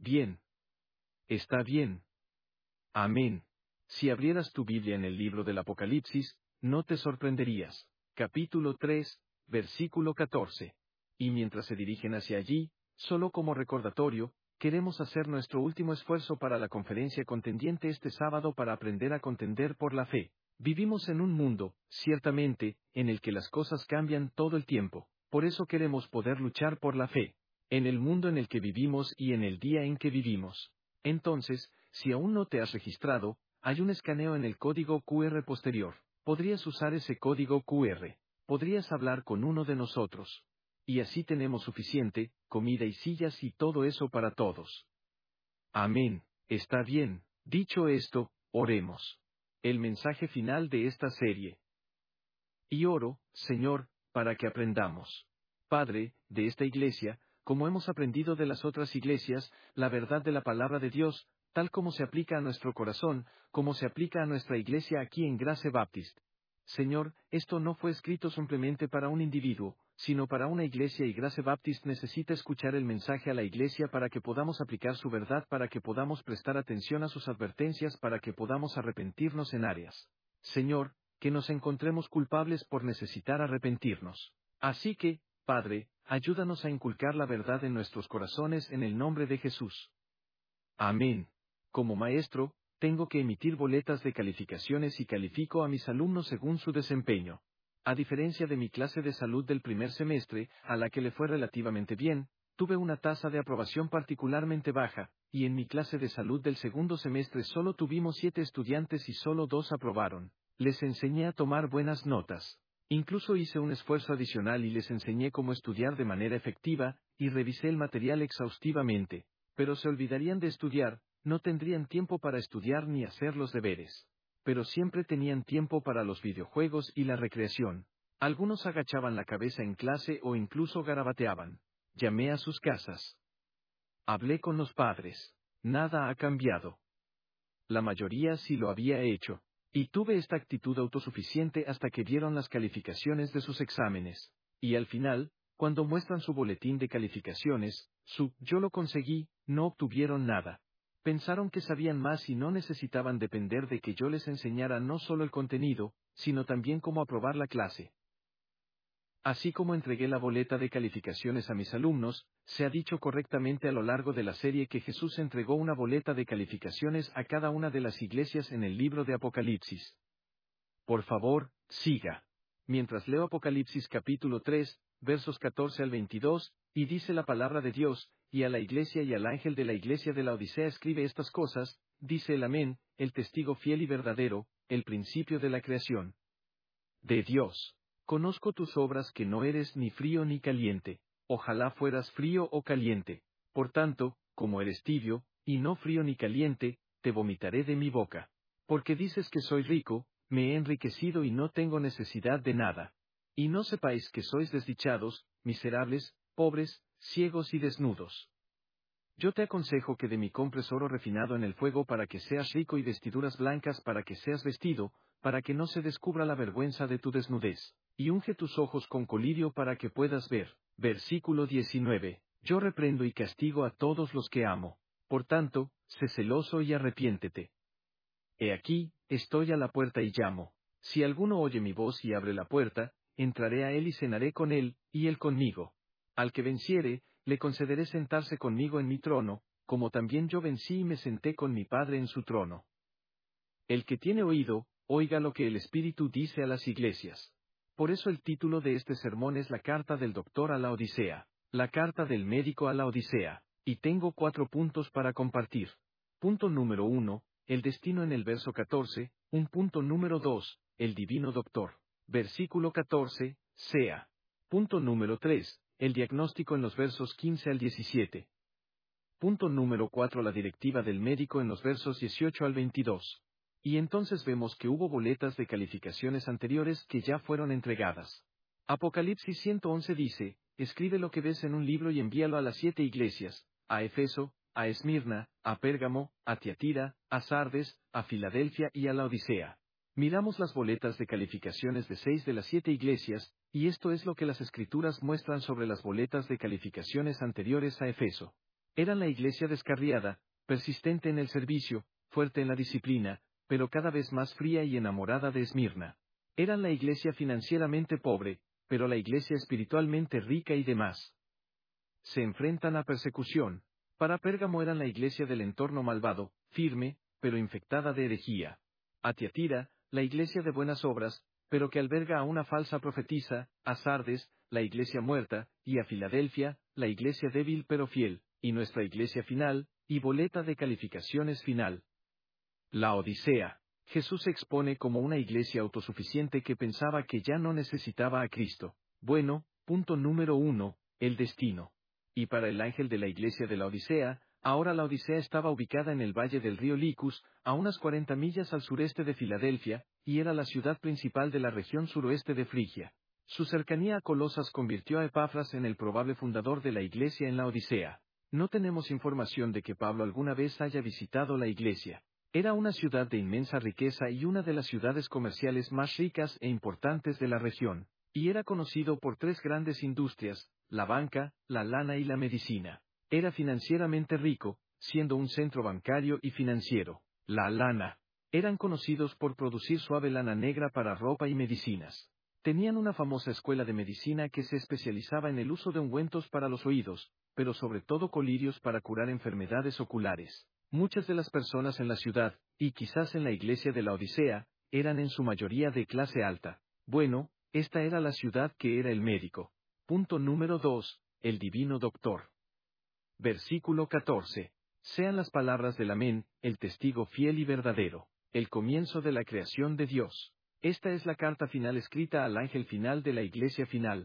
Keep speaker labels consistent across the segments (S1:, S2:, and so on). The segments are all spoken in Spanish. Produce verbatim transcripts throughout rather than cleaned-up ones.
S1: Bien. Está bien. Amén. Si abrieras tu Biblia en el libro del Apocalipsis, no te sorprenderías. Capítulo tres, versículo catorce. Y mientras se dirigen hacia allí, solo como recordatorio, queremos hacer nuestro último esfuerzo para la conferencia contendiente este sábado para aprender a contender por la fe. Vivimos en un mundo, ciertamente, en el que las cosas cambian todo el tiempo. Por eso queremos poder luchar por la fe. En el mundo en el que vivimos y en el día en que vivimos. Entonces, si aún no te has registrado, hay un escaneo en el código Q R posterior. Podrías usar ese código Q R. Podrías hablar con uno de nosotros. Y así tenemos suficiente, comida y sillas y todo eso para todos. Amén. Está bien. Dicho esto, oremos. El mensaje final de esta serie. Y oro, Señor, para que aprendamos. Padre, de esta iglesia, como hemos aprendido de las otras iglesias, la verdad de la palabra de Dios, tal como se aplica a nuestro corazón, como se aplica a nuestra iglesia aquí en Grace Baptist. Señor, esto no fue escrito simplemente para un individuo, sino para una iglesia y Grace Baptist necesita escuchar el mensaje a la iglesia para que podamos aplicar su verdad, para que podamos prestar atención a sus advertencias, para que podamos arrepentirnos en áreas. Señor, que nos encontremos culpables por necesitar arrepentirnos. Así que, Padre, ayúdanos a inculcar la verdad en nuestros corazones en el nombre de Jesús. Amén. Como maestro, tengo que emitir boletas de calificaciones y califico a mis alumnos según su desempeño. A diferencia de mi clase de salud del primer semestre, a la que le fue relativamente bien, tuve una tasa de aprobación particularmente baja, y en mi clase de salud del segundo semestre solo tuvimos siete estudiantes y solo dos aprobaron. Les enseñé a tomar buenas notas. Incluso hice un esfuerzo adicional y les enseñé cómo estudiar de manera efectiva, y revisé el material exhaustivamente. Pero se olvidarían de estudiar, no tendrían tiempo para estudiar ni hacer los deberes. Pero siempre tenían tiempo para los videojuegos y la recreación. Algunos agachaban la cabeza en clase o incluso garabateaban. Llamé a sus casas. Hablé con los padres. Nada ha cambiado. La mayoría sí lo había hecho. Y tuve esta actitud autosuficiente hasta que dieron las calificaciones de sus exámenes. Y al final, cuando muestran su boletín de calificaciones, su "yo lo conseguí", no obtuvieron nada. Pensaron que sabían más y no necesitaban depender de que yo les enseñara no solo el contenido, sino también cómo aprobar la clase. Así como entregué la boleta de calificaciones a mis alumnos, se ha dicho correctamente a lo largo de la serie que Jesús entregó una boleta de calificaciones a cada una de las iglesias en el libro de Apocalipsis. Por favor, siga. Mientras leo Apocalipsis capítulo tres, versos catorce al veintidós, y dice la palabra de Dios, y a la iglesia y al ángel de la iglesia de la Odisea escribe estas cosas, dice el Amén, el testigo fiel y verdadero, el principio de la creación. De Dios. Conozco tus obras que no eres ni frío ni caliente, ojalá fueras frío o caliente. Por tanto, como eres tibio, y no frío ni caliente, te vomitaré de mi boca. Porque dices que soy rico, me he enriquecido y no tengo necesidad de nada. Y no sepáis que sois desdichados, miserables, pobres, ciegos y desnudos. Yo te aconsejo que de mí compres oro refinado en el fuego para que seas rico y vestiduras blancas para que seas vestido, para que no se descubra la vergüenza de tu desnudez. Y unge tus ojos con colirio para que puedas ver. Versículo diecinueve. Yo reprendo y castigo a todos los que amo. Por tanto, sé celoso y arrepiéntete. He aquí, estoy a la puerta y llamo. Si alguno oye mi voz y abre la puerta, entraré a él y cenaré con él, y él conmigo. Al que venciere, le concederé sentarse conmigo en mi trono, como también yo vencí y me senté con mi Padre en su trono. El que tiene oído, oiga lo que el Espíritu dice a las iglesias. Por eso el título de este sermón es la carta del doctor a la Odisea, la carta del médico a la Odisea, y tengo cuatro puntos para compartir. Punto número uno, el destino en el verso catorce, un punto número dos, el divino doctor. Versículo catorce, sea. Punto número tres, el diagnóstico en los versos quince al diecisiete. Punto número cuatro, la directiva del médico en los versos dieciocho al veintidós. Y entonces vemos que hubo boletas de calificaciones anteriores que ya fueron entregadas. Apocalipsis ciento once dice, escribe lo que ves en un libro y envíalo a las siete iglesias, a Efeso, a Esmirna, a Pérgamo, a Tiatira, a Sardes, a Filadelfia y a la Odisea. Miramos las boletas de calificaciones de seis de las siete iglesias, y esto es lo que las escrituras muestran sobre las boletas de calificaciones anteriores a Efeso. Eran la iglesia descarriada, persistente en el servicio, fuerte en la disciplina, pero cada vez más fría y enamorada de Esmirna. Eran la iglesia financieramente pobre, pero la iglesia espiritualmente rica y demás. Se enfrentan a persecución. Para Pérgamo eran la iglesia del entorno malvado, firme, pero infectada de herejía. A Tiatira, la iglesia de buenas obras, pero que alberga a una falsa profetisa, a Sardes, la iglesia muerta, y a Filadelfia, la iglesia débil pero fiel, y nuestra iglesia final, y boleta de calificaciones final. La Odisea. Jesús se expone como una iglesia autosuficiente que pensaba que ya no necesitaba a Cristo. Bueno, punto número uno, el destino. Y para el ángel de la iglesia de la Odisea, ahora la Odisea estaba ubicada en el valle del río Licus, a unas cuarenta millas al sureste de Filadelfia, y era la ciudad principal de la región suroeste de Frigia. Su cercanía a Colosas convirtió a Epafras en el probable fundador de la iglesia en la Odisea. No tenemos información de que Pablo alguna vez haya visitado la iglesia. Era una ciudad de inmensa riqueza y una de las ciudades comerciales más ricas e importantes de la región, y era conocido por tres grandes industrias, la banca, la lana y la medicina. Era financieramente rico, siendo un centro bancario y financiero. La lana. Eran conocidos por producir suave lana negra para ropa y medicinas. Tenían una famosa escuela de medicina que se especializaba en el uso de ungüentos para los oídos, pero sobre todo colirios para curar enfermedades oculares. Muchas de las personas en la ciudad, y quizás en la iglesia de la Odisea, eran en su mayoría de clase alta. Bueno, esta era la ciudad que era el médico. Punto número dos, el divino doctor. Versículo catorce. Sean las palabras del Amén, el testigo fiel y verdadero, el comienzo de la creación de Dios. Esta es la carta final escrita al ángel final de la iglesia final.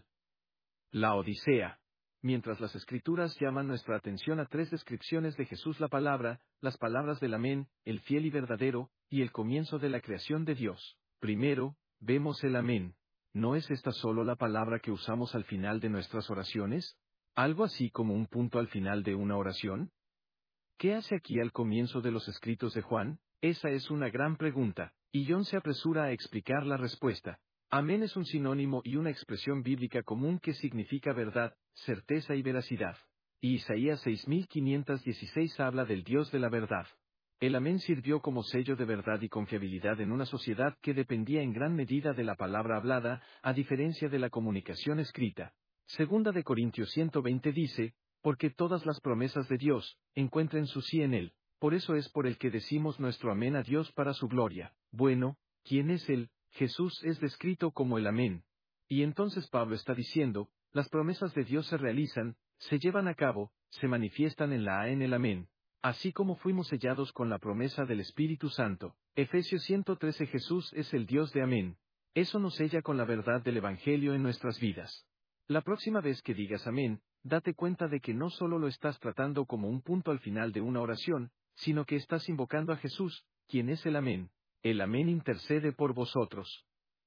S1: La Odisea. Mientras las Escrituras llaman nuestra atención a tres descripciones de Jesús la palabra, las palabras del Amén, el fiel y verdadero, y el comienzo de la creación de Dios. Primero, vemos el Amén. ¿No es esta solo la palabra que usamos al final de nuestras oraciones? ¿Algo así como un punto al final de una oración? ¿Qué hace aquí al comienzo de los escritos de Juan? Esa es una gran pregunta, y John se apresura a explicar la respuesta. Amén es un sinónimo y una expresión bíblica común que significa verdad, certeza y veracidad. Y Isaías seis mil quinientos dieciséis habla del Dios de la verdad. El Amén sirvió como sello de verdad y confiabilidad en una sociedad que dependía en gran medida de la palabra hablada, a diferencia de la comunicación escrita. Segunda de Corintios ciento veinte dice, porque todas las promesas de Dios encuentren su sí en él. Por eso es por el que decimos nuestro amén a Dios para su gloria. Bueno, ¿quién es él? Jesús es descrito como el Amén. Y entonces Pablo está diciendo, las promesas de Dios se realizan, se llevan a cabo, se manifiestan en la A en el Amén. Así como fuimos sellados con la promesa del Espíritu Santo. Efesios ciento trece Jesús es el Dios de Amén. Eso nos sella con la verdad del Evangelio en nuestras vidas. La próxima vez que digas Amén, date cuenta de que no solo lo estás tratando como un punto al final de una oración, sino que estás invocando a Jesús, quien es el Amén. El Amén intercede por vosotros.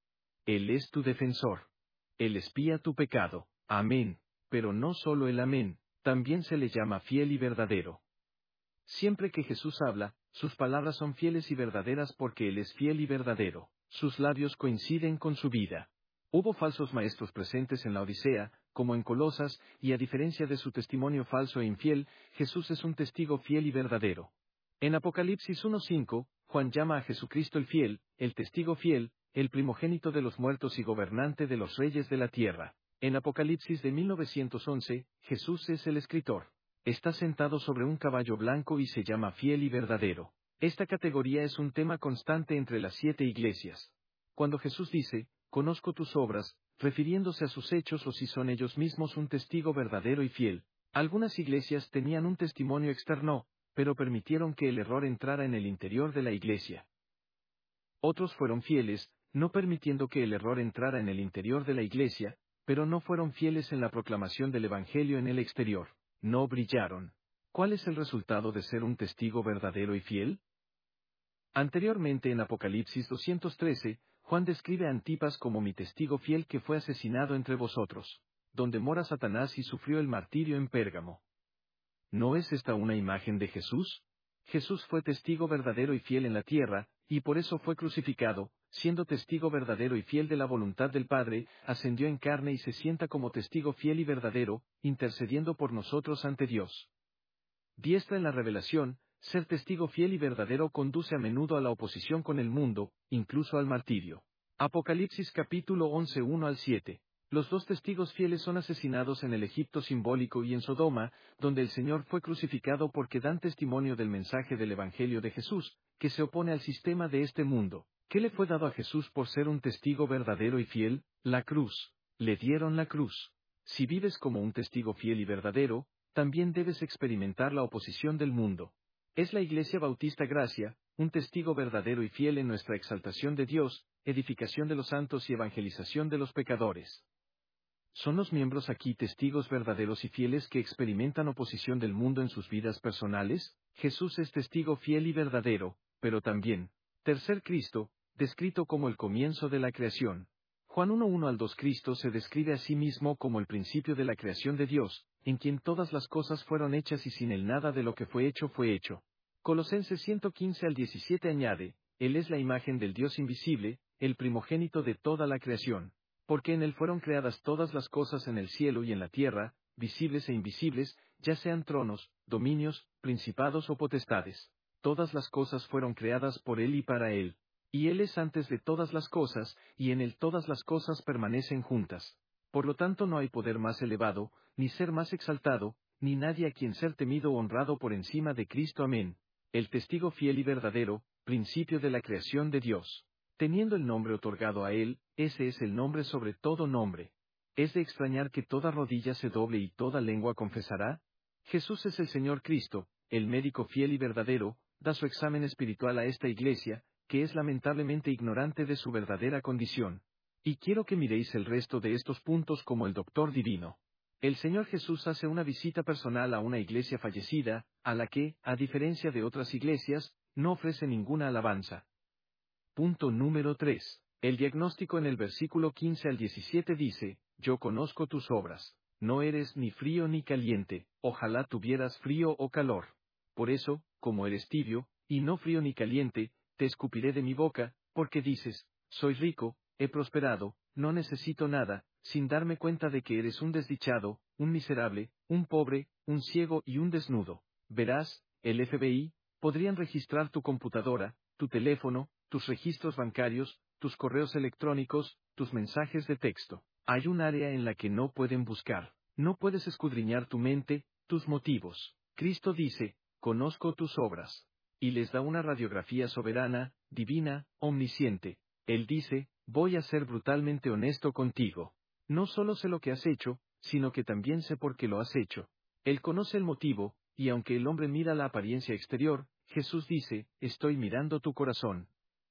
S1: Él es tu defensor. Él espía tu pecado. Amén. Pero no solo el Amén, también se le llama fiel y verdadero. Siempre que Jesús habla, sus palabras son fieles y verdaderas porque Él es fiel y verdadero. Sus labios coinciden con su vida. Hubo falsos maestros presentes en la Odisea, como en Colosas, y a diferencia de su testimonio falso e infiel, Jesús es un testigo fiel y verdadero. En Apocalipsis uno cinco, Juan llama a Jesucristo el fiel, el testigo fiel, el primogénito de los muertos y gobernante de los reyes de la tierra. En Apocalipsis de mil novecientos once, Jesús es el escritor. Está sentado sobre un caballo blanco y se llama fiel y verdadero. Esta categoría es un tema constante entre las siete iglesias. Cuando Jesús dice, conozco tus obras, refiriéndose a sus hechos o si son ellos mismos un testigo verdadero y fiel. Algunas iglesias tenían un testimonio externo, pero permitieron que el error entrara en el interior de la iglesia. Otros fueron fieles, no permitiendo que el error entrara en el interior de la iglesia, pero no fueron fieles en la proclamación del Evangelio en el exterior. No brillaron. ¿Cuál es el resultado de ser un testigo verdadero y fiel? Anteriormente en Apocalipsis doscientos trece, Juan describe a Antipas como mi testigo fiel que fue asesinado entre vosotros, donde mora Satanás y sufrió el martirio en Pérgamo. ¿No es esta una imagen de Jesús? Jesús fue testigo verdadero y fiel en la tierra, y por eso fue crucificado, siendo testigo verdadero y fiel de la voluntad del Padre, ascendió en carne y se sienta como testigo fiel y verdadero, intercediendo por nosotros ante Dios. diestra en la revelación, ser testigo fiel y verdadero conduce a menudo a la oposición con el mundo, incluso al martirio. Apocalipsis capítulo once uno al siete. Los dos testigos fieles son asesinados en el Egipto simbólico y en Sodoma, donde el Señor fue crucificado porque dan testimonio del mensaje del Evangelio de Jesús, que se opone al sistema de este mundo. ¿Qué le fue dado a Jesús por ser un testigo verdadero y fiel? La cruz. Le dieron la cruz. Si vives como un testigo fiel y verdadero, también debes experimentar la oposición del mundo. Es la Iglesia Bautista Gracia, un testigo verdadero y fiel en nuestra exaltación de Dios, edificación de los santos y evangelización de los pecadores. ¿Son los miembros aquí testigos verdaderos y fieles que experimentan oposición del mundo en sus vidas personales? Jesús es testigo fiel y verdadero, pero también, tercer Cristo, descrito como el comienzo de la creación. Juan uno uno al dos Cristo se describe a sí mismo como el principio de la creación de Dios, en quien todas las cosas fueron hechas y sin él nada de lo que fue hecho fue hecho. Colosenses ciento quince al diecisiete añade, Él es la imagen del Dios invisible, el primogénito de toda la creación. Porque en él fueron creadas todas las cosas en el cielo y en la tierra, visibles e invisibles, ya sean tronos, dominios, principados o potestades. Todas las cosas fueron creadas por él y para él. Y él es antes de todas las cosas, y en él todas las cosas permanecen juntas. Por lo tanto no hay poder más elevado, ni ser más exaltado, ni nadie a quien ser temido o honrado por encima de Cristo. Amén. El testigo fiel y verdadero, principio de la creación de Dios. Teniendo el nombre otorgado a él, ese es el nombre sobre todo nombre. ¿Es de extrañar que toda rodilla se doble y toda lengua confesará? Jesús es el Señor Cristo, el médico fiel y verdadero, da su examen espiritual a esta iglesia, que es lamentablemente ignorante de su verdadera condición. Y quiero que miréis el resto de estos puntos como el doctor divino. El Señor Jesús hace una visita personal a una iglesia fallecida, a la que, a diferencia de otras iglesias, no ofrece ninguna alabanza. Punto número tres. El diagnóstico en el versículo quince al diecisiete dice, yo conozco tus obras. No eres ni frío ni caliente, ojalá tuvieras frío o calor. Por eso, como eres tibio, y no frío ni caliente, te escupiré de mi boca, porque dices, soy rico, he prosperado, no necesito nada, sin darme cuenta de que eres un desdichado, un miserable, un pobre, un ciego y un desnudo. Verás, el F B I, podrían registrar tu computadora, tu teléfono, tus registros bancarios, tus correos electrónicos, tus mensajes de texto. Hay un área en la que no pueden buscar. No puedes escudriñar tu mente, tus motivos. Cristo dice, conozco tus obras. Y les da una radiografía soberana, divina, omnisciente. Él dice, voy a ser brutalmente honesto contigo. No solo sé lo que has hecho, sino que también sé por qué lo has hecho. Él conoce el motivo, y aunque el hombre mira la apariencia exterior, Jesús dice, estoy mirando tu corazón.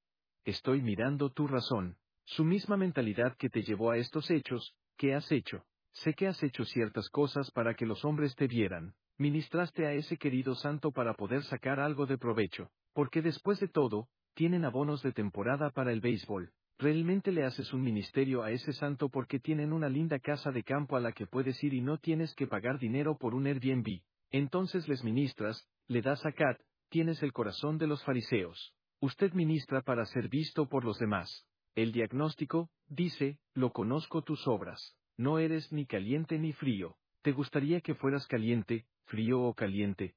S1: Estoy mirando tu razón. Su misma mentalidad que te llevó a estos hechos, ¿qué has hecho? Sé que has hecho ciertas cosas para que los hombres te vieran. Ministraste a ese querido santo para poder sacar algo de provecho. Porque después de todo, tienen abonos de temporada para el béisbol. Realmente le haces un ministerio a ese santo porque tienen una linda casa de campo a la que puedes ir y no tienes que pagar dinero por un Airbnb. Entonces les ministras, le das zakat, tienes el corazón de los fariseos. Usted ministra para ser visto por los demás. El diagnóstico, dice, lo conozco tus obras. No eres ni caliente ni frío. ¿Te gustaría que fueras caliente, frío o caliente?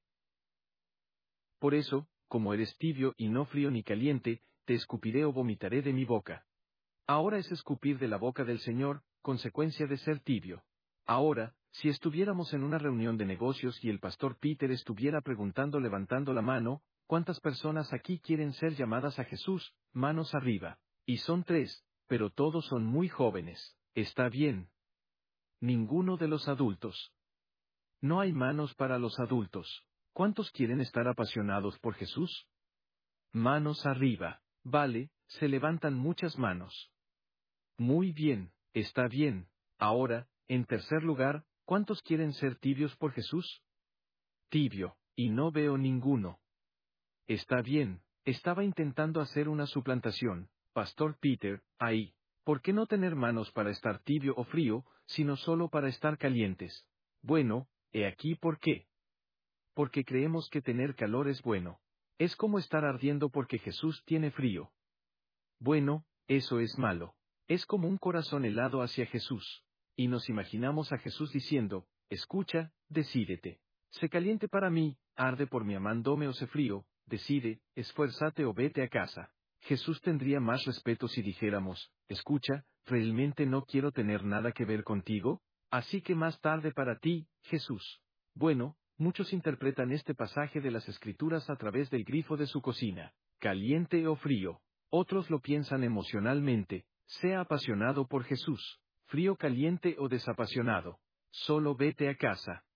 S1: Por eso, como eres tibio y no frío ni caliente, te escupiré o vomitaré de mi boca. Ahora es escupir de la boca del Señor, consecuencia de ser tibio. Ahora, si estuviéramos en una reunión de negocios y el pastor Peter estuviera preguntando levantando la mano, ¿cuántas personas aquí quieren ser llamadas a Jesús? Manos arriba. Y son tres, pero todos son muy jóvenes. Está bien. Ninguno de los adultos. No hay manos para los adultos. ¿Cuántos quieren estar apasionados por Jesús? Manos arriba. Vale, se levantan muchas manos. Muy bien, está bien. Ahora, en tercer lugar, ¿cuántos quieren ser tibios por Jesús? Tibio, y no veo ninguno. Está bien, estaba intentando hacer una suplantación, Pastor Peter, ahí. ¿Por qué no tener manos para estar tibio o frío, sino solo para estar calientes? Bueno, he aquí por qué. Porque creemos que tener calor es bueno. Es como estar ardiendo porque Jesús tiene frío. Bueno, eso es malo. Es como un corazón helado hacia Jesús. Y nos imaginamos a Jesús diciendo, escucha, decídete. Sé caliente para mí, arde por mi amándome o sé frío, decide, esfuérzate o vete a casa. Jesús tendría más respeto si dijéramos, escucha, ¿realmente no quiero tener nada que ver contigo? Así que más tarde para ti, Jesús. Bueno, muchos interpretan este pasaje de las Escrituras a través del grifo de su cocina, caliente o frío. Otros lo piensan emocionalmente, sea apasionado por Jesús, frío, caliente o desapasionado. Solo vete a casa.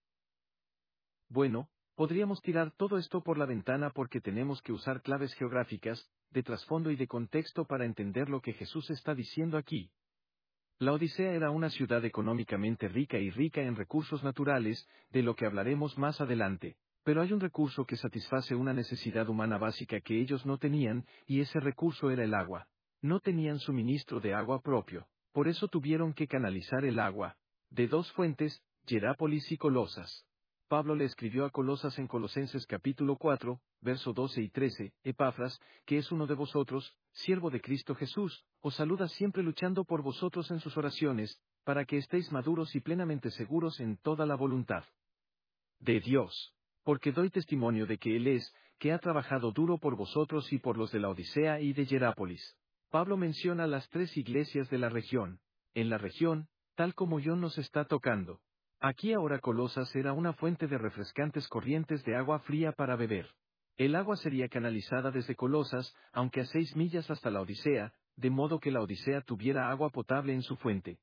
S1: Bueno, podríamos tirar todo esto por la ventana porque tenemos que usar claves geográficas, de trasfondo y de contexto para entender lo que Jesús está diciendo aquí. La Odisea era una ciudad económicamente rica y rica en recursos naturales, de lo que hablaremos más adelante, pero hay un recurso que satisface una necesidad humana básica que ellos no tenían, y ese recurso era el agua. No tenían suministro de agua propio, por eso tuvieron que canalizar el agua de dos fuentes, Hierápolis y Colosas. Pablo le escribió a Colosas en Colosenses capítulo cuatro, verso doce y trece, Epafras, que es uno de vosotros, siervo de Cristo Jesús, os saluda siempre luchando por vosotros en sus oraciones, para que estéis maduros y plenamente seguros en toda la voluntad de Dios. Porque doy testimonio de que Él es, que ha trabajado duro por vosotros y por los de la Odisea y de Hierápolis. Pablo menciona las tres iglesias de la región. En la región, tal como John nos está tocando. Aquí ahora Colosas era una fuente de refrescantes corrientes de agua fría para beber. El agua sería canalizada desde Colosas, aunque a seis millas hasta la Odisea, de modo que la Odisea tuviera agua potable en su fuente.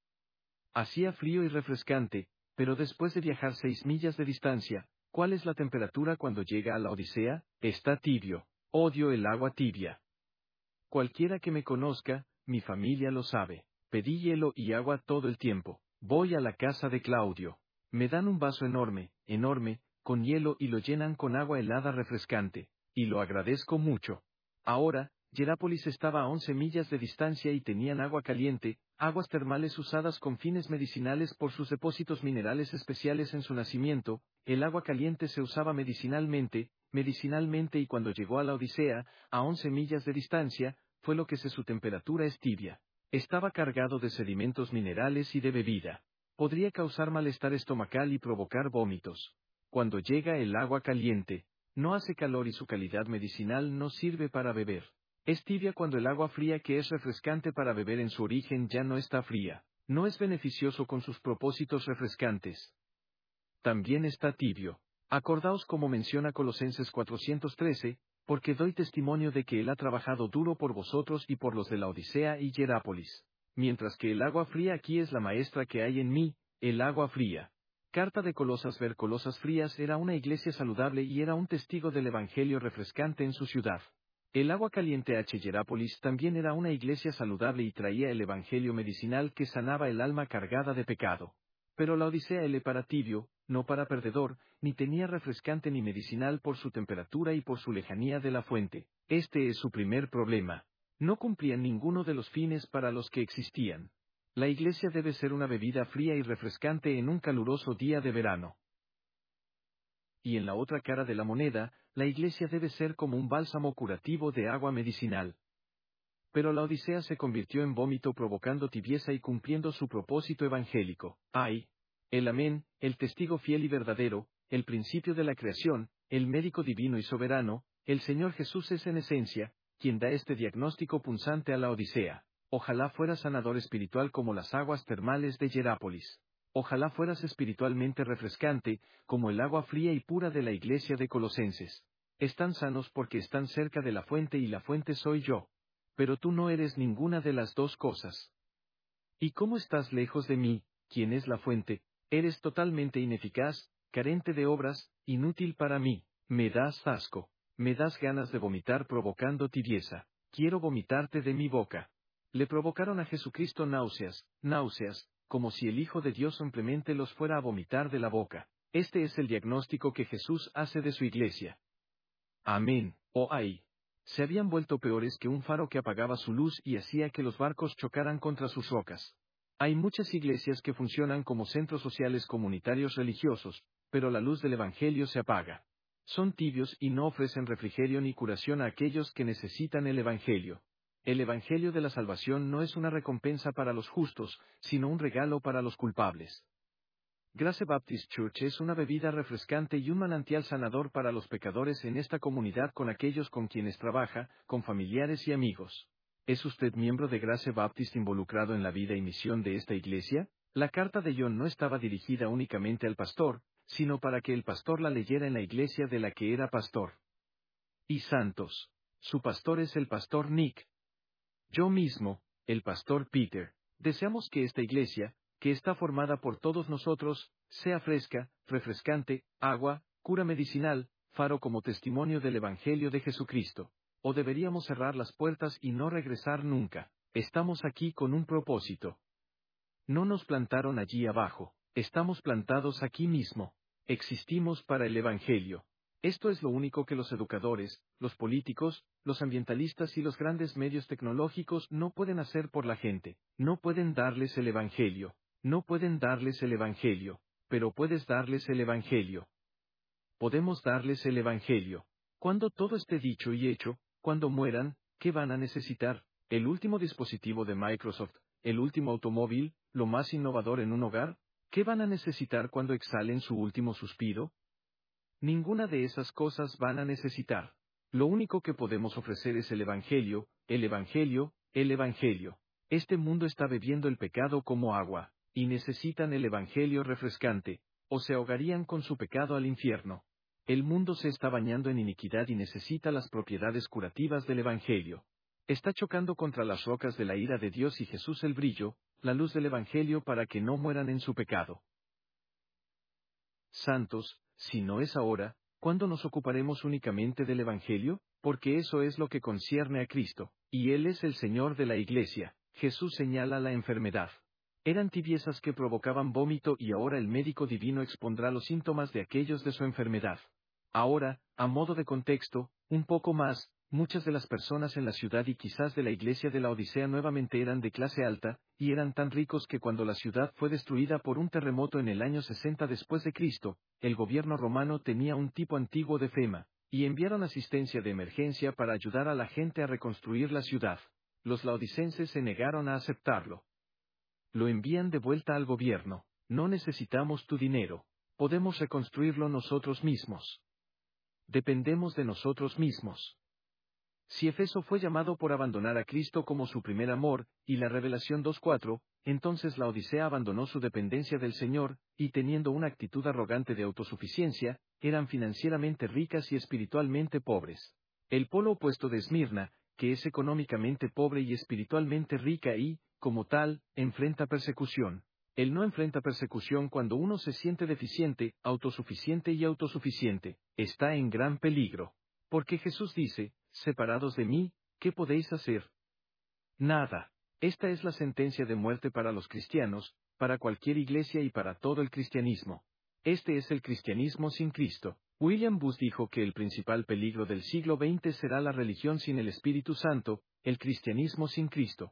S1: Hacía frío y refrescante, pero después de viajar seis millas de distancia, ¿cuál es la temperatura cuando llega a la Odisea? Está tibio. Odio el agua tibia. Cualquiera que me conozca, mi familia lo sabe. Pedí hielo y agua todo el tiempo. Voy a la casa de Claudio. Me dan un vaso enorme, enorme, con hielo y lo llenan con agua helada refrescante, y lo agradezco mucho. Ahora, Hierápolis estaba a once millas de distancia y tenían agua caliente, aguas termales usadas con fines medicinales por sus depósitos minerales especiales en su nacimiento. El agua caliente se usaba medicinalmente, medicinalmente y cuando llegó a la Odisea, a once millas de distancia, fue lo que se su temperatura es tibia. Estaba cargado de sedimentos minerales y de bebida. Podría causar malestar estomacal y provocar vómitos. Cuando llega el agua caliente, no hace calor y su calidad medicinal no sirve para beber. Es tibia cuando el agua fría que es refrescante para beber en su origen ya no está fría. No es beneficioso con sus propósitos refrescantes. También está tibio. Acordaos como menciona Colosenses cuatrocientos trece, porque doy testimonio de que Él ha trabajado duro por vosotros y por los de la Odisea y Hierápolis. Mientras que el agua fría aquí es la maestra que hay en mí, el agua fría. Carta de Colosas ver Colosas Frías era una iglesia saludable y era un testigo del evangelio refrescante en su ciudad. El agua caliente H. Hierápolis también era una iglesia saludable y traía el evangelio medicinal que sanaba el alma cargada de pecado. Pero la Odisea L para tibio, no para perdedor, ni tenía refrescante ni medicinal por su temperatura y por su lejanía de la fuente. Este es su primer problema. No cumplían ninguno de los fines para los que existían. La iglesia debe ser una bebida fría y refrescante en un caluroso día de verano. Y en la otra cara de la moneda, la iglesia debe ser como un bálsamo curativo de agua medicinal. Pero la Odisea se convirtió en vómito provocando tibieza y cumpliendo su propósito evangélico. ¡Ay! El Amén, el testigo fiel y verdadero, el principio de la creación, el médico divino y soberano, el Señor Jesús es en esencia, quien da este diagnóstico punzante a la Odisea. Ojalá fueras sanador espiritual como las aguas termales de Hierápolis. Ojalá fueras espiritualmente refrescante, como el agua fría y pura de la iglesia de Colosenses. Están sanos porque están cerca de la fuente y la fuente soy yo. Pero tú no eres ninguna de las dos cosas. ¿Y cómo estás lejos de mí, quien es la fuente? Eres totalmente ineficaz, carente de obras, inútil para mí. Me das asco. Me das ganas de vomitar provocando tibieza. Quiero vomitarte de mi boca. Le provocaron a Jesucristo náuseas, náuseas, como si el Hijo de Dios simplemente los fuera a vomitar de la boca. Este es el diagnóstico que Jesús hace de su iglesia. Amén. Oh ay. Se habían vuelto peores que un faro que apagaba su luz y hacía que los barcos chocaran contra sus rocas. Hay muchas iglesias que funcionan como centros sociales comunitarios religiosos, pero la luz del Evangelio se apaga. Son tibios y no ofrecen refrigerio ni curación a aquellos que necesitan el Evangelio. El Evangelio de la salvación no es una recompensa para los justos, sino un regalo para los culpables. Grace Baptist Church es una bebida refrescante y un manantial sanador para los pecadores en esta comunidad, con aquellos con quienes trabaja, con familiares y amigos. ¿Es usted miembro de Grace Baptist involucrado en la vida y misión de esta iglesia? La carta de John no estaba dirigida únicamente al pastor, sino para que el pastor la leyera en la iglesia de la que era pastor. Y santos. Su pastor es el pastor Nick. Yo mismo, el pastor Peter, deseamos que esta iglesia, que está formada por todos nosotros, sea fresca, refrescante, agua, cura medicinal, faro como testimonio del Evangelio de Jesucristo. O deberíamos cerrar las puertas y no regresar nunca. Estamos aquí con un propósito. No nos plantaron allí abajo, estamos plantados aquí mismo. Existimos para el Evangelio. Esto es lo único que los educadores, los políticos, los ambientalistas y los grandes medios tecnológicos no pueden hacer por la gente. No pueden darles el Evangelio. No pueden darles el Evangelio. Pero puedes darles el Evangelio. Podemos darles el Evangelio. Cuando todo esté dicho y hecho, cuando mueran, ¿qué van a necesitar? ¿El último dispositivo de Microsoft? ¿El último automóvil? ¿Lo más innovador en un hogar? ¿Qué van a necesitar cuando exhalen su último suspiro? Ninguna de esas cosas van a necesitar. Lo único que podemos ofrecer es el Evangelio, el Evangelio, el Evangelio. Este mundo está bebiendo el pecado como agua, y necesitan el Evangelio refrescante, o se ahogarían con su pecado al infierno. El mundo se está bañando en iniquidad y necesita las propiedades curativas del Evangelio. Está chocando contra las rocas de la ira de Dios y Jesús el brillo, la luz del Evangelio, para que no mueran en su pecado. Santos, si no es ahora, ¿cuándo nos ocuparemos únicamente del Evangelio? Porque eso es lo que concierne a Cristo, y Él es el Señor de la Iglesia. Jesús señala la enfermedad. Eran tibiezas que provocaban vómito, y ahora el médico divino expondrá los síntomas de aquellos de su enfermedad. Ahora, a modo de contexto, un poco más, muchas de las personas en la ciudad y quizás de la iglesia de la Odisea nuevamente eran de clase alta, y eran tan ricos que cuando la ciudad fue destruida por un terremoto en el año sesenta después de Cristo, el gobierno romano tenía un tipo antiguo de FEMA, y enviaron asistencia de emergencia para ayudar a la gente a reconstruir la ciudad. Los laodicenses se negaron a aceptarlo. Lo envían de vuelta al gobierno. No necesitamos tu dinero. Podemos reconstruirlo nosotros mismos. Dependemos de nosotros mismos. Si Efeso fue llamado por abandonar a Cristo como su primer amor, y la Revelación dos cuatro, entonces la Odisea abandonó su dependencia del Señor, y teniendo una actitud arrogante de autosuficiencia, eran financieramente ricas y espiritualmente pobres. El polo opuesto de Esmirna, que es económicamente pobre y espiritualmente rica y, como tal, enfrenta persecución. Él no enfrenta persecución cuando uno se siente deficiente, autosuficiente y autosuficiente, está en gran peligro. Porque Jesús dice, separados de mí, ¿qué podéis hacer? Nada. Esta es la sentencia de muerte para los cristianos, para cualquier iglesia y para todo el cristianismo. Este es el cristianismo sin Cristo. William Booth dijo que el principal peligro del siglo veinte será la religión sin el Espíritu Santo, el cristianismo sin Cristo.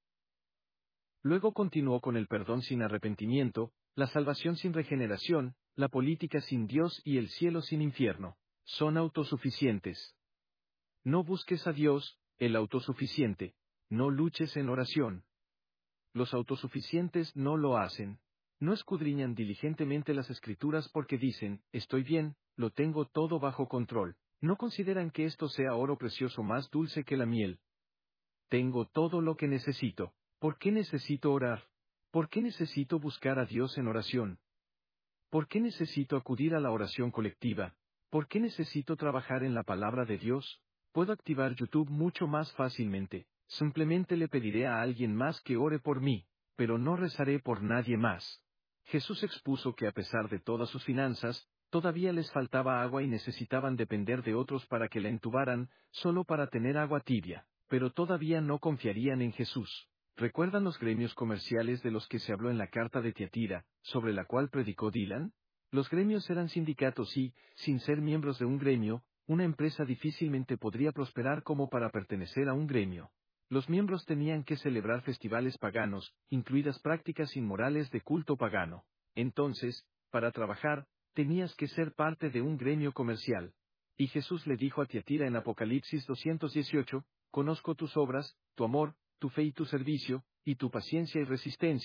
S1: Luego continuó con el perdón sin arrepentimiento, la salvación sin regeneración, la política sin Dios y el cielo sin infierno. Son autosuficientes. No busques a Dios, el autosuficiente. No luches en oración. Los autosuficientes no lo hacen. No escudriñan diligentemente las Escrituras porque dicen, estoy bien, lo tengo todo bajo control. No consideran que esto sea oro precioso más dulce que la miel. Tengo todo lo que necesito. ¿Por qué necesito orar? ¿Por qué necesito buscar a Dios en oración? ¿Por qué necesito acudir a la oración colectiva? ¿Por qué necesito trabajar en la palabra de Dios? Puedo activar YouTube mucho más fácilmente. Simplemente le pediré a alguien más que ore por mí, pero no rezaré por nadie más. Jesús expuso que a pesar de todas sus finanzas, todavía les faltaba agua y necesitaban depender de otros para que la entubaran, solo para tener agua tibia, pero todavía no confiarían en Jesús. ¿Recuerdan los gremios comerciales de los que se habló en la carta de Tiatira, sobre la cual predicó Dylan? Los gremios eran sindicatos y, sin ser miembros de un gremio, una empresa difícilmente podría prosperar como para pertenecer a un gremio. Los miembros tenían que celebrar festivales paganos, incluidas prácticas inmorales de culto pagano. Entonces, para trabajar, tenías que ser parte de un gremio comercial. Y Jesús le dijo a Tiatira en Apocalipsis doscientos dieciocho, conozco tus obras, tu amor, tu fe y tu servicio, y tu paciencia y resistencia,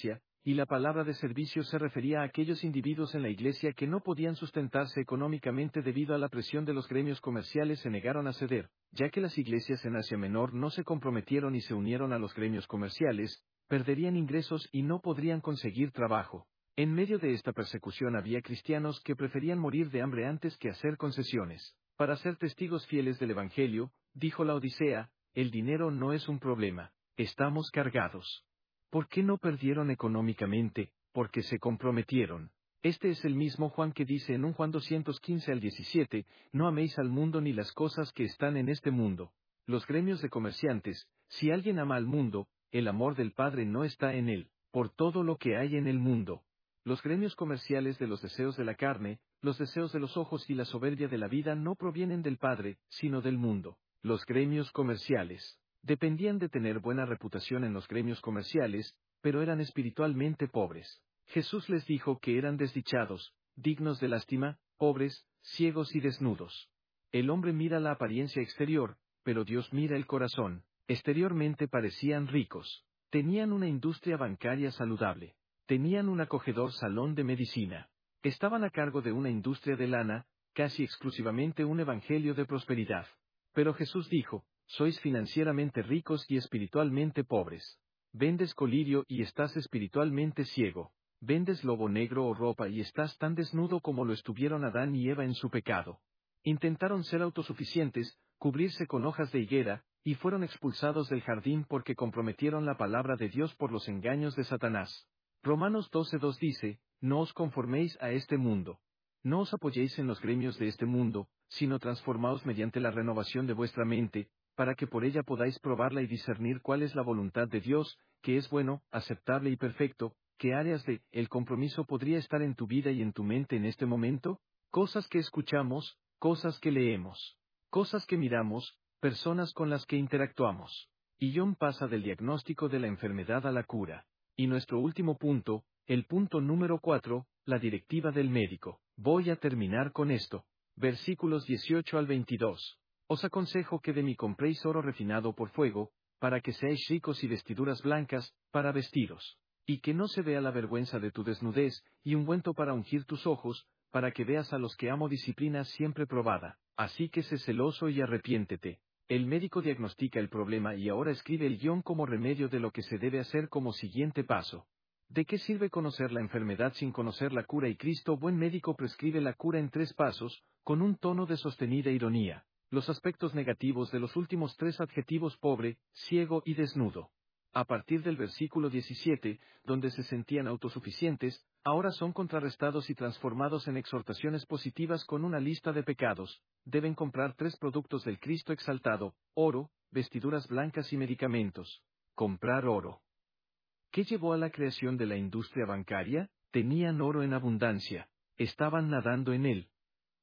S1: y la palabra de servicio se refería a aquellos individuos en la iglesia que no podían sustentarse económicamente debido a la presión de los gremios comerciales se negaron a ceder, ya que las iglesias en Asia Menor no se comprometieron y se unieron a los gremios comerciales, perderían ingresos y no podrían conseguir trabajo. En medio de esta persecución había cristianos que preferían morir de hambre antes que hacer concesiones. Para ser testigos fieles del Evangelio, dijo la Odisea, el dinero no es un problema, estamos cargados. ¿Por qué no perdieron económicamente? Porque se comprometieron. Este es el mismo Juan que dice en un Juan doscientos quince al diecisiete, no améis al mundo ni las cosas que están en este mundo. Los gremios de comerciantes, si alguien ama al mundo, el amor del Padre no está en él, por todo lo que hay en el mundo. Los gremios comerciales de los deseos de la carne, los deseos de los ojos y la soberbia de la vida no provienen del Padre, sino del mundo. Los gremios comerciales dependían de tener buena reputación en los gremios comerciales, pero eran espiritualmente pobres. Jesús les dijo que eran desdichados, dignos de lástima, pobres, ciegos y desnudos. El hombre mira la apariencia exterior, pero Dios mira el corazón. Exteriormente parecían ricos. Tenían una industria bancaria saludable. Tenían un acogedor salón de medicina. Estaban a cargo de una industria de lana, casi exclusivamente un evangelio de prosperidad. Pero Jesús dijo, sois financieramente ricos y espiritualmente pobres. Vendes colirio y estás espiritualmente ciego. Vendes lobo negro o ropa y estás tan desnudo como lo estuvieron Adán y Eva en su pecado. Intentaron ser autosuficientes, cubrirse con hojas de higuera, y fueron expulsados del jardín porque comprometieron la palabra de Dios por los engaños de Satanás. Romanos doce dos dice, no os conforméis a este mundo. No os apoyéis en los gremios de este mundo, sino transformaos mediante la renovación de vuestra mente, para que por ella podáis probarla y discernir cuál es la voluntad de Dios, que es bueno, aceptable y perfecto. ¿Qué áreas de el compromiso podría estar en tu vida y en tu mente en este momento? Cosas que escuchamos, cosas que leemos, cosas que miramos, personas con las que interactuamos. Y John pasa del diagnóstico de la enfermedad a la cura. Y nuestro último punto, el punto número cuatro, la directiva del médico. Voy a terminar con esto. Versículos dieciocho al veintidós. Os aconsejo que de mí compréis oro refinado por fuego, para que seáis ricos y vestiduras blancas, para vestiros. Y que no se vea la vergüenza de tu desnudez, y ungüento para ungir tus ojos, para que veas a los que amo disciplina siempre probada. Así que sé celoso y arrepiéntete. El médico diagnostica el problema y ahora escribe el guión como remedio de lo que se debe hacer como siguiente paso. ¿De qué sirve conocer la enfermedad sin conocer la cura? Y Cristo, buen médico, prescribe la cura en tres pasos, con un tono de sostenida ironía. Los aspectos negativos de los últimos tres adjetivos: pobre, ciego y desnudo. A partir del versículo diecisiete, donde se sentían autosuficientes, ahora son contrarrestados y transformados en exhortaciones positivas con una lista de pecados. Deben comprar tres productos del Cristo exaltado: oro, vestiduras blancas y medicamentos. Comprar oro. ¿Qué llevó a la creación de la industria bancaria? Tenían oro en abundancia. Estaban nadando en él.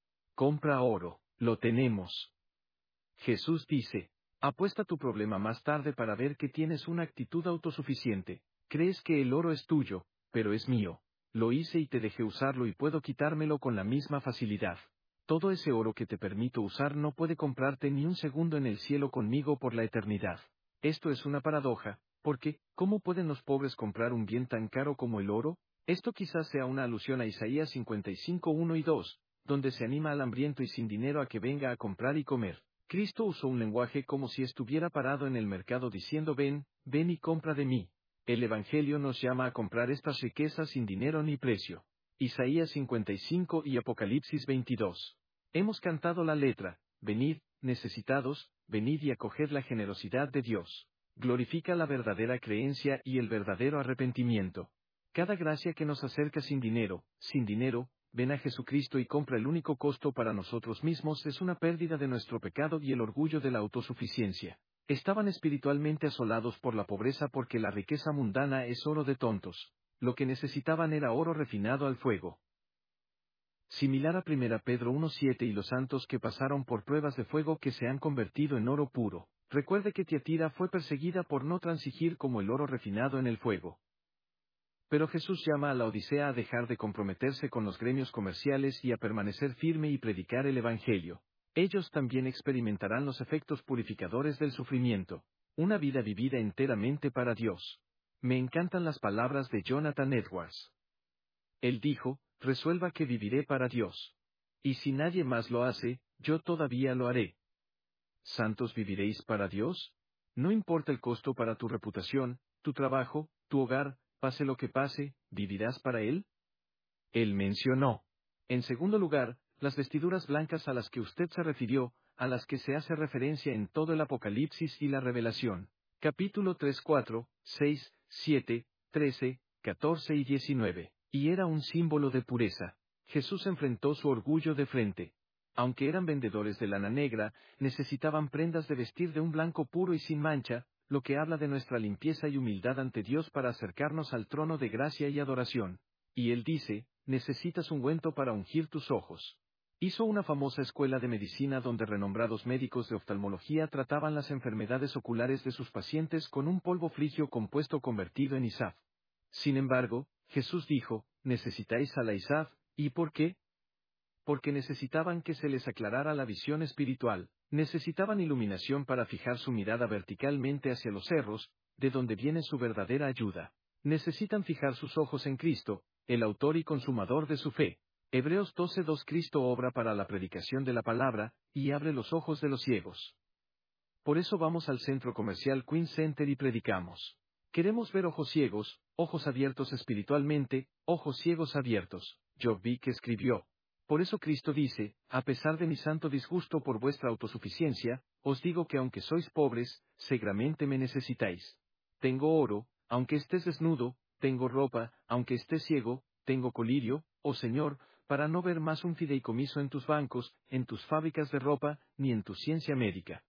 S1: Compra oro. Lo tenemos. Jesús dice, apuesta tu problema más tarde para ver que tienes una actitud autosuficiente. Crees que el oro es tuyo, pero es mío. Lo hice y te dejé usarlo y puedo quitármelo con la misma facilidad. Todo ese oro que te permito usar no puede comprarte ni un segundo en el cielo conmigo por la eternidad. Esto es una paradoja, porque, ¿cómo pueden los pobres comprar un bien tan caro como el oro? Esto quizás sea una alusión a Isaías cincuenta y cinco uno y dos, donde se anima al hambriento y sin dinero a que venga a comprar y comer. Cristo usó un lenguaje como si estuviera parado en el mercado diciendo: ven, ven y compra de mí. El Evangelio nos llama a comprar estas riquezas sin dinero ni precio. Isaías cincuenta y cinco y Apocalipsis veintidós. Hemos cantado la letra: venid, necesitados, venid y acoged la generosidad de Dios. Glorifica la verdadera creencia y el verdadero arrepentimiento. Cada gracia que nos acerca sin dinero, sin dinero, ven a Jesucristo y compra el único costo para nosotros mismos es una pérdida de nuestro pecado y el orgullo de la autosuficiencia. Estaban espiritualmente asolados por la pobreza porque la riqueza mundana es oro de tontos. Lo que necesitaban era oro refinado al fuego. Similar a primera Pedro uno siete y los santos que pasaron por pruebas de fuego que se han convertido en oro puro. Recuerde que Tiatira fue perseguida por no transigir como el oro refinado en el fuego. Pero Jesús llama a la Odisea a dejar de comprometerse con los gremios comerciales y a permanecer firme y predicar el Evangelio. Ellos también experimentarán los efectos purificadores del sufrimiento. Una vida vivida enteramente para Dios. Me encantan las palabras de Jonathan Edwards. Él dijo, resuelva que viviré para Dios. Y si nadie más lo hace, yo todavía lo haré. ¿Santos viviréis para Dios? No importa el costo para tu reputación, tu trabajo, tu hogar, pase lo que pase, ¿vivirás para Él? Él mencionó. En segundo lugar, las vestiduras blancas a las que usted se refirió, a las que se hace referencia en todo el Apocalipsis y la Revelación. Capítulo tres, cuatro, seis, siete, trece, catorce y diecinueve. Y era un símbolo de pureza. Jesús enfrentó su orgullo de frente. Aunque eran vendedores de lana negra, necesitaban prendas de vestir de un blanco puro y sin mancha, lo que habla de nuestra limpieza y humildad ante Dios para acercarnos al trono de gracia y adoración. Y él dice, necesitas ungüento para ungir tus ojos. Hizo una famosa escuela de medicina donde renombrados médicos de oftalmología trataban las enfermedades oculares de sus pacientes con un polvo frigio compuesto convertido en hisaf. Sin embargo, Jesús dijo, necesitáis a la hisaf, ¿y por qué? Porque necesitaban que se les aclarara la visión espiritual, necesitaban iluminación para fijar su mirada verticalmente hacia los cerros, de donde viene su verdadera ayuda. Necesitan fijar sus ojos en Cristo, el autor y consumador de su fe. Hebreos doce dos Cristo obra para la predicación de la palabra, y abre los ojos de los ciegos. Por eso vamos al centro comercial Queen Center y predicamos. Queremos ver ojos ciegos, ojos abiertos espiritualmente, ojos ciegos abiertos. Job Vick escribió. Por eso Cristo dice, a pesar de mi santo disgusto por vuestra autosuficiencia, os digo que aunque sois pobres, seguramente me necesitáis. Tengo oro, aunque estés desnudo, tengo ropa, aunque estés ciego, tengo colirio, oh Señor, para no ver más un fideicomiso en tus bancos, en tus fábricas de ropa, ni en tu ciencia médica.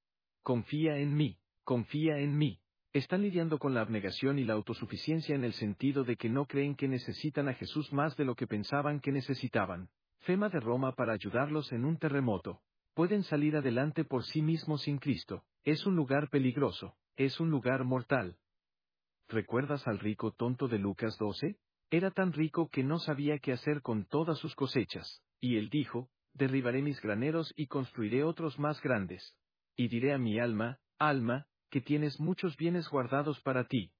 S1: Confía en mí, confía en mí. Están lidiando con la abnegación y la autosuficiencia en el sentido de que no creen que necesitan a Jesús más de lo que pensaban que necesitaban. FEMA de Roma para ayudarlos en un terremoto. Pueden salir adelante por sí mismos sin Cristo. Es un lugar peligroso, es un lugar mortal. ¿Recuerdas al rico tonto de Lucas doce? Era tan rico que no sabía qué hacer con todas sus cosechas, y él dijo, derribaré mis graneros y construiré otros más grandes. Y diré a mi alma, alma, que tienes muchos bienes guardados para ti.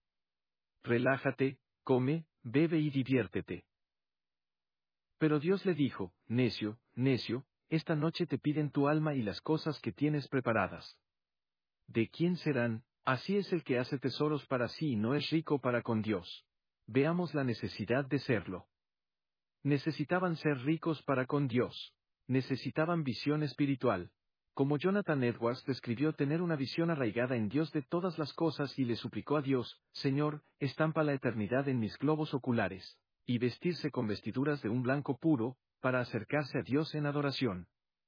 S1: Relájate, come, bebe y diviértete. Pero Dios le dijo, necio, necio, esta noche te piden tu alma y las cosas que tienes preparadas. ¿De quién serán? Así es el que hace tesoros para sí y no es rico para con Dios. Veamos la necesidad de serlo. Necesitaban ser ricos para con Dios. Necesitaban visión espiritual. Como Jonathan Edwards describió tener una visión arraigada en Dios de todas las cosas y le suplicó a Dios, Señor, estampa la eternidad en mis globos oculares, y vestirse con vestiduras de un blanco puro, para acercarse a Dios en adoración.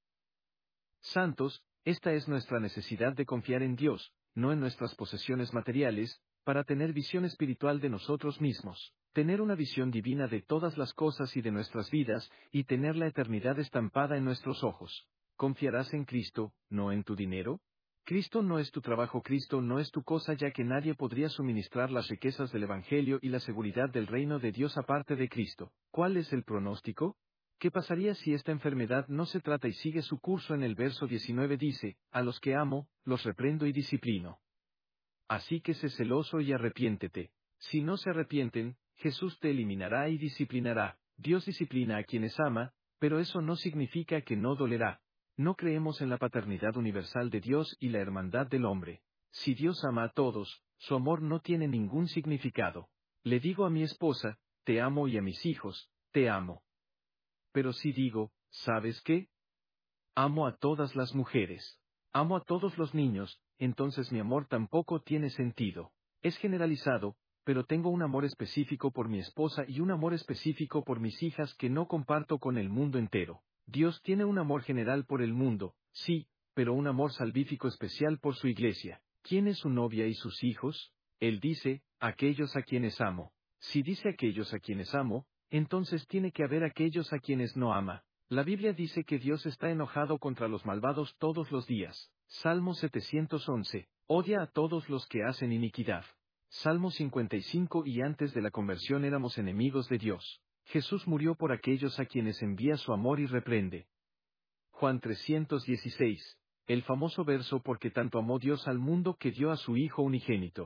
S1: Santos, esta es nuestra necesidad de confiar en Dios, no en nuestras posesiones materiales, para tener visión espiritual de nosotros mismos, tener una visión divina de todas las cosas y de nuestras vidas, y tener la eternidad estampada en nuestros ojos. ¿Confiarás en Cristo, no en tu dinero? Cristo no es tu trabajo, Cristo no es tu cosa, ya que nadie podría suministrar las riquezas del Evangelio y la seguridad del reino de Dios aparte de Cristo. ¿Cuál es el pronóstico? ¿Qué pasaría si esta enfermedad no se trata y sigue su curso? En el verso diecinueve dice, a los que amo, los reprendo y disciplino. Así que sé celoso y arrepiéntete. Si no se arrepienten, Jesús te eliminará y disciplinará. Dios disciplina a quienes ama, pero eso no significa que no dolerá. No creemos en la paternidad universal de Dios y la hermandad del hombre. Si Dios ama a todos, su amor no tiene ningún significado. Le digo a mi esposa, te amo, y a mis hijos, te amo. Pero si digo, ¿sabes qué? Amo a todas las mujeres. Amo a todos los niños, entonces mi amor tampoco tiene sentido. Es generalizado, pero tengo un amor específico por mi esposa y un amor específico por mis hijas que no comparto con el mundo entero. Dios tiene un amor general por el mundo, sí, pero un amor salvífico especial por su iglesia. ¿Quién es su novia y sus hijos? Él dice, aquellos a quienes amo. Si dice aquellos a quienes amo, entonces tiene que haber aquellos a quienes no ama. La Biblia dice que Dios está enojado contra los malvados todos los días. Salmo setecientos once, odia a todos los que hacen iniquidad. Salmo cincuenta y cinco, y antes de la conversión éramos enemigos de Dios. Jesús murió por aquellos a quienes envía su amor y reprende. Juan trescientos dieciséis, el famoso verso porque tanto amó Dios al mundo que dio a su Hijo unigénito.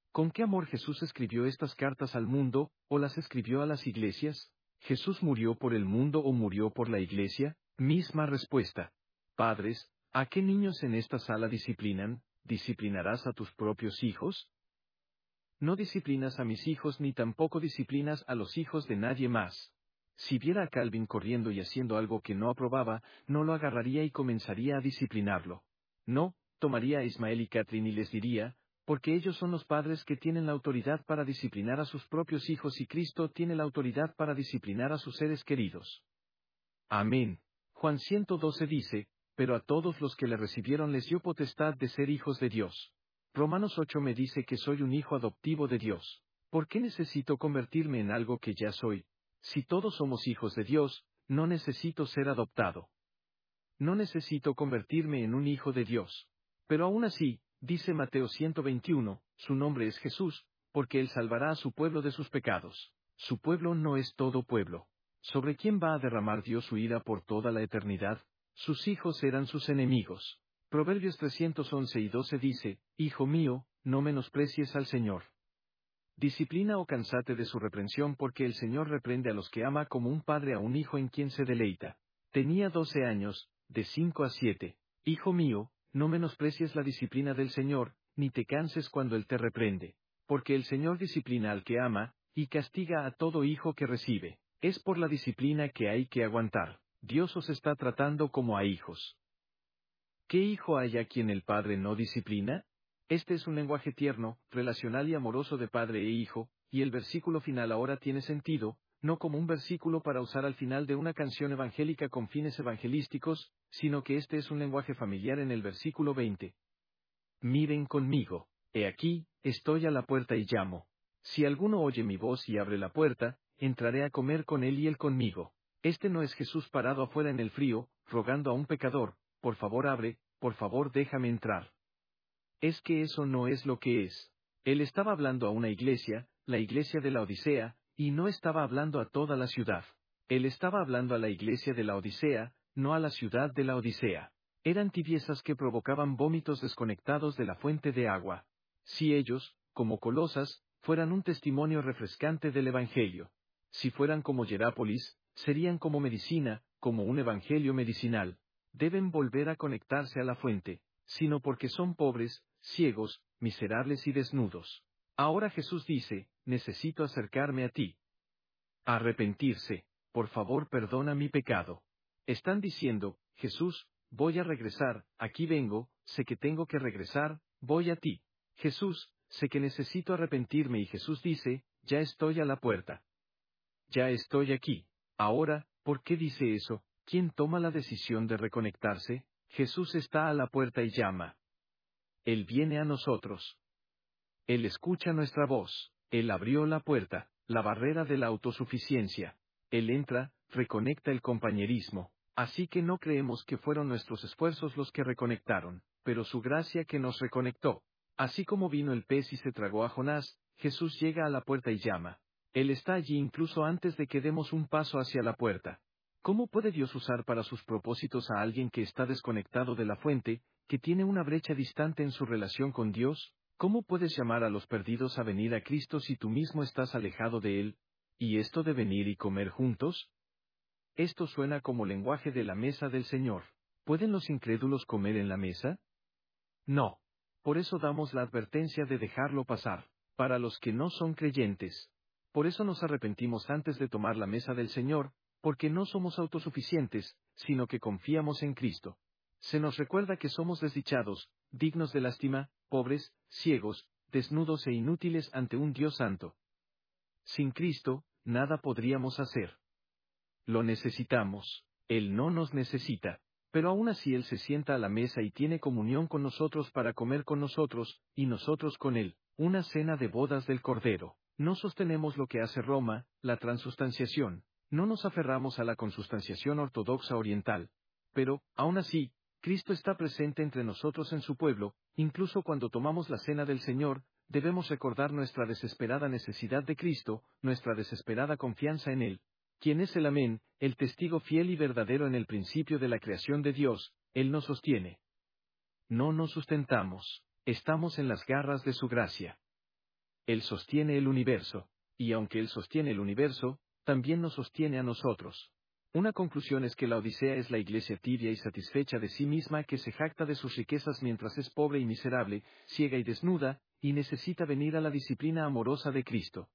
S1: ¿Con qué amor Jesús escribió estas cartas al mundo, o las escribió a las iglesias? ¿Jesús murió por el mundo o murió por la iglesia? Misma respuesta. Padres, ¿a qué niños en esta sala disciplinan? ¿Disciplinarás a tus propios hijos? No disciplinas a mis hijos ni tampoco disciplinas a los hijos de nadie más. Si viera a Calvin corriendo y haciendo algo que no aprobaba, no lo agarraría y comenzaría a disciplinarlo. No, tomaría a Ismael y Catherine y les diría, porque ellos son los padres que tienen la autoridad para disciplinar a sus propios hijos y Cristo tiene la autoridad para disciplinar a sus seres queridos. Amén. Juan ciento doce dice, pero a todos los que le recibieron les dio potestad de ser hijos de Dios. Romanos ocho me dice que soy un hijo adoptivo de Dios. ¿Por qué necesito convertirme en algo que ya soy? Si todos somos hijos de Dios, no necesito ser adoptado. No necesito convertirme en un hijo de Dios. Pero aún así, dice Mateo ciento veintiuno, su nombre es Jesús, porque Él salvará a su pueblo de sus pecados. Su pueblo no es todo pueblo. ¿Sobre quién va a derramar Dios su ira por toda la eternidad? Sus hijos eran sus enemigos. Proverbios trescientos once y doce dice, Hijo mío, no menosprecies al Señor. Disciplina o cansate de su reprensión porque el Señor reprende a los que ama como un padre a un hijo en quien se deleita. Tenía doce años, de cinco a siete. Hijo mío, no menosprecies la disciplina del Señor, ni te canses cuando Él te reprende. Porque el Señor disciplina al que ama, y castiga a todo hijo que recibe. Es por la disciplina que hay que aguantar. Dios os está tratando como a hijos. ¿Qué hijo hay a quien el padre no disciplina? Este es un lenguaje tierno, relacional y amoroso de padre e hijo, y el versículo final ahora tiene sentido, no como un versículo para usar al final de una canción evangélica con fines evangelísticos, sino que este es un lenguaje familiar en el versículo veinte. Miren conmigo, he aquí, estoy a la puerta y llamo. Si alguno oye mi voz y abre la puerta, entraré a comer con él y él conmigo. Este no es Jesús parado afuera en el frío, rogando a un pecador, por favor abre, por favor déjame entrar. Es que eso no es lo que es. Él estaba hablando a una iglesia, la iglesia de la Odisea, y no estaba hablando a toda la ciudad. Él estaba hablando a la iglesia de la Odisea, no a la ciudad de la Odisea. Eran tibiezas que provocaban vómitos desconectados de la fuente de agua. Si ellos, como Colosas, fueran un testimonio refrescante del Evangelio. Si fueran como Hierápolis, serían como medicina, como un evangelio medicinal. Deben volver a conectarse a la fuente, sino porque son pobres, ciegos, miserables y desnudos. Ahora Jesús dice, necesito acercarme a ti. Arrepentirse, por favor perdona mi pecado. Están diciendo, Jesús, voy a regresar, aquí vengo, sé que tengo que regresar, voy a ti. Jesús, sé que necesito arrepentirme y Jesús dice, ya estoy a la puerta. Ya estoy aquí. Ahora, ¿por qué dice eso? ¿Quién toma la decisión de reconectarse? Jesús está a la puerta y llama. Él viene a nosotros. Él escucha nuestra voz. Él abrió la puerta, la barrera de la autosuficiencia. Él entra, reconecta el compañerismo. Así que no creemos que fueron nuestros esfuerzos los que reconectaron, pero su gracia que nos reconectó. Así como vino el pez y se tragó a Jonás, Jesús llega a la puerta y llama. Él está allí incluso antes de que demos un paso hacia la puerta. ¿Cómo puede Dios usar para sus propósitos a alguien que está desconectado de la fuente, que tiene una brecha distante en su relación con Dios? ¿Cómo puedes llamar a los perdidos a venir a Cristo si tú mismo estás alejado de Él? ¿Y esto de venir y comer juntos? Esto suena como lenguaje de la mesa del Señor. ¿Pueden los incrédulos comer en la mesa? No. Por eso damos la advertencia de dejarlo pasar, para los que no son creyentes. Por eso nos arrepentimos antes de tomar la mesa del Señor, porque no somos autosuficientes, sino que confiamos en Cristo. Se nos recuerda que somos desdichados, dignos de lástima, pobres, ciegos, desnudos e inútiles ante un Dios santo. Sin Cristo, nada podríamos hacer. Lo necesitamos. Él no nos necesita. Pero aún así Él se sienta a la mesa y tiene comunión con nosotros para comer con nosotros, y nosotros con Él, una cena de bodas del Cordero. No sostenemos lo que hace Roma, la transustanciación. No nos aferramos a la consustanciación ortodoxa oriental. Pero, aún así, Cristo está presente entre nosotros en su pueblo, incluso cuando tomamos la cena del Señor, debemos recordar nuestra desesperada necesidad de Cristo, nuestra desesperada confianza en Él. ¿Quién es el Amén, el testigo fiel y verdadero en el principio de la creación de Dios? Él nos sostiene. No nos sustentamos, estamos en las garras de su gracia. Él sostiene el universo. Y aunque Él sostiene el universo, también nos sostiene a nosotros. Una conclusión es que la Odisea es la iglesia tibia y satisfecha de sí misma que se jacta de sus riquezas mientras es pobre y miserable, ciega y desnuda, y necesita venir a la disciplina amorosa de Cristo.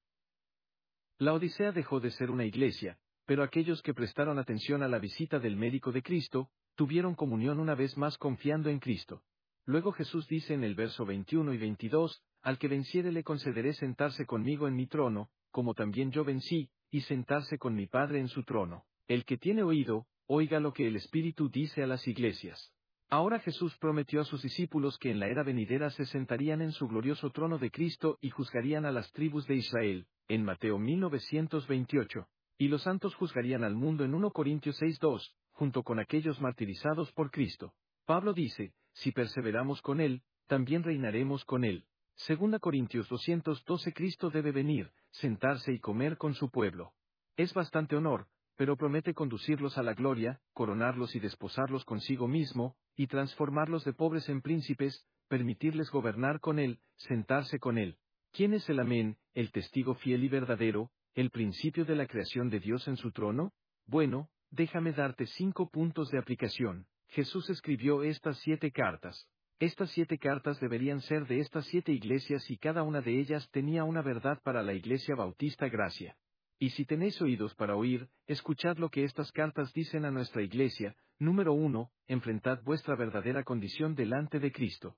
S1: La Odisea dejó de ser una iglesia, pero aquellos que prestaron atención a la visita del médico de Cristo, tuvieron comunión una vez más confiando en Cristo. Luego Jesús dice en el verso veintiuno y veintidós, al que venciere le concederé sentarse conmigo en mi trono, como también yo vencí, y sentarse con mi Padre en su trono. El que tiene oído, oiga lo que el Espíritu dice a las iglesias. Ahora Jesús prometió a sus discípulos que en la era venidera se sentarían en su glorioso trono de Cristo y juzgarían a las tribus de Israel, en Mateo mil novecientos veintiocho. Y los santos juzgarían al mundo en primera Corintios seis dos, junto con aquellos martirizados por Cristo. Pablo dice, si perseveramos con Él, también reinaremos con Él. segunda Corintios doscientos doce Cristo debe venir, sentarse y comer con su pueblo. Es bastante honor, pero promete conducirlos a la gloria, coronarlos y desposarlos consigo mismo, y transformarlos de pobres en príncipes, permitirles gobernar con Él, sentarse con Él. ¿Quién es el Amén, el testigo fiel y verdadero, el principio de la creación de Dios en su trono? Bueno, déjame darte cinco puntos de aplicación. Jesús escribió estas siete cartas. Estas siete cartas deberían ser de estas siete iglesias y cada una de ellas tenía una verdad para la Iglesia Bautista Gracia. Y si tenéis oídos para oír, escuchad lo que estas cartas dicen a nuestra iglesia. Número uno, enfrentad vuestra verdadera condición delante de Cristo.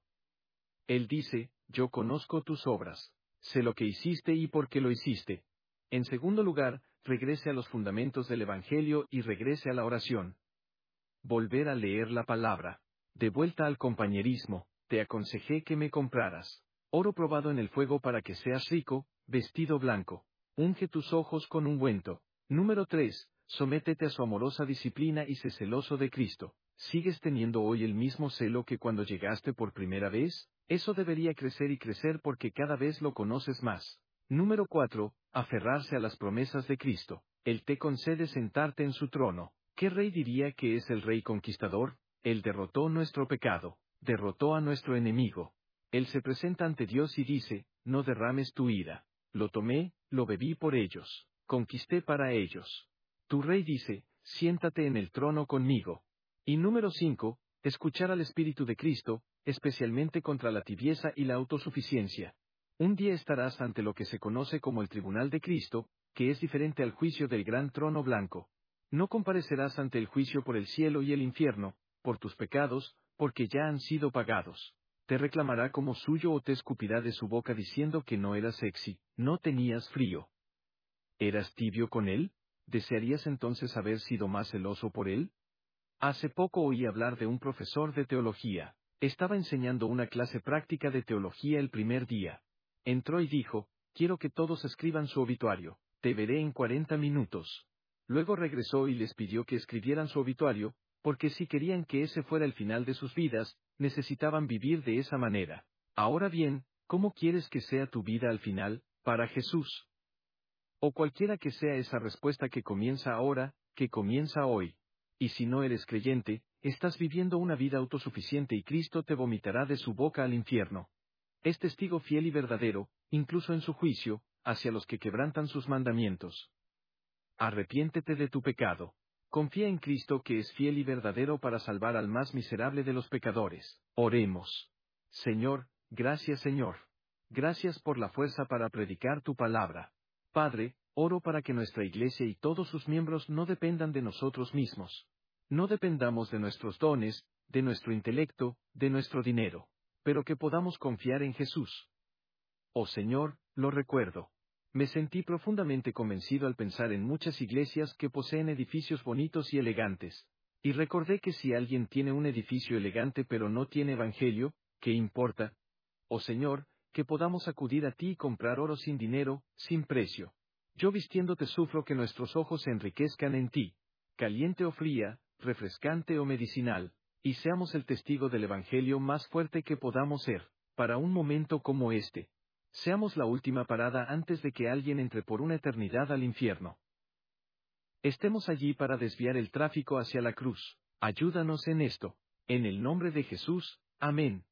S1: Él dice, yo conozco tus obras. Sé lo que hiciste y por qué lo hiciste. En segundo lugar, regrese a los fundamentos del Evangelio y regrese a la oración. Volver a leer la palabra. De vuelta al compañerismo, te aconsejé que me compraras oro probado en el fuego para que seas rico, vestido blanco. Unge tus ojos con ungüento. Número tres. Sométete a su amorosa disciplina y sé celoso de Cristo. ¿Sigues teniendo hoy el mismo celo que cuando llegaste por primera vez? Eso debería crecer y crecer porque cada vez lo conoces más. Número cuatro. Aferrarse a las promesas de Cristo. Él te concede sentarte en su trono. ¿Qué rey diría que es el rey conquistador? Él derrotó nuestro pecado. Derrotó a nuestro enemigo. Él se presenta ante Dios y dice, no derrames tu ira. Lo tomé, lo bebí por ellos. Conquisté para ellos. Tu rey dice, siéntate en el trono conmigo. Y número cinco, escuchar al Espíritu de Cristo, especialmente contra la tibieza y la autosuficiencia. Un día estarás ante lo que se conoce como el tribunal de Cristo, que es diferente al juicio del gran trono blanco. No comparecerás ante el juicio por el cielo y el infierno, por tus pecados, porque ya han sido pagados. Te reclamará como suyo o te escupirá de su boca diciendo que no eras sexy, no tenías frío. ¿Eras tibio con él? ¿Desearías entonces haber sido más celoso por él? Hace poco oí hablar de un profesor de teología. Estaba enseñando una clase práctica de teología el primer día. Entró y dijo, quiero que todos escriban su obituario. Te veré en cuarenta minutos. Luego regresó y les pidió que escribieran su obituario, porque si querían que ese fuera el final de sus vidas, necesitaban vivir de esa manera. Ahora bien, ¿cómo quieres que sea tu vida al final, para Jesús? O cualquiera que sea esa respuesta que comienza ahora, que comienza hoy. Y si no eres creyente, estás viviendo una vida autosuficiente y Cristo te vomitará de su boca al infierno. Es testigo fiel y verdadero, incluso en su juicio, hacia los que quebrantan sus mandamientos. Arrepiéntete de tu pecado. Confía en Cristo que es fiel y verdadero para salvar al más miserable de los pecadores. Oremos. Señor, gracias Señor. Gracias por la fuerza para predicar tu palabra. Padre, oro para que nuestra iglesia y todos sus miembros no dependan de nosotros mismos. No dependamos de nuestros dones, de nuestro intelecto, de nuestro dinero, pero que podamos confiar en Jesús. Oh Señor, lo recuerdo. Me sentí profundamente convencido al pensar en muchas iglesias que poseen edificios bonitos y elegantes. Y recordé que si alguien tiene un edificio elegante pero no tiene evangelio, ¿qué importa? Oh Señor, que podamos acudir a ti y comprar oro sin dinero, sin precio. Yo vistiéndote sufro que nuestros ojos se enriquezcan en ti, caliente o fría, refrescante o medicinal, y seamos el testigo del evangelio más fuerte que podamos ser, para un momento como este. Seamos la última parada antes de que alguien entre por una eternidad al infierno. Estemos allí para desviar el tráfico hacia la cruz. Ayúdanos en esto. En el nombre de Jesús, amén.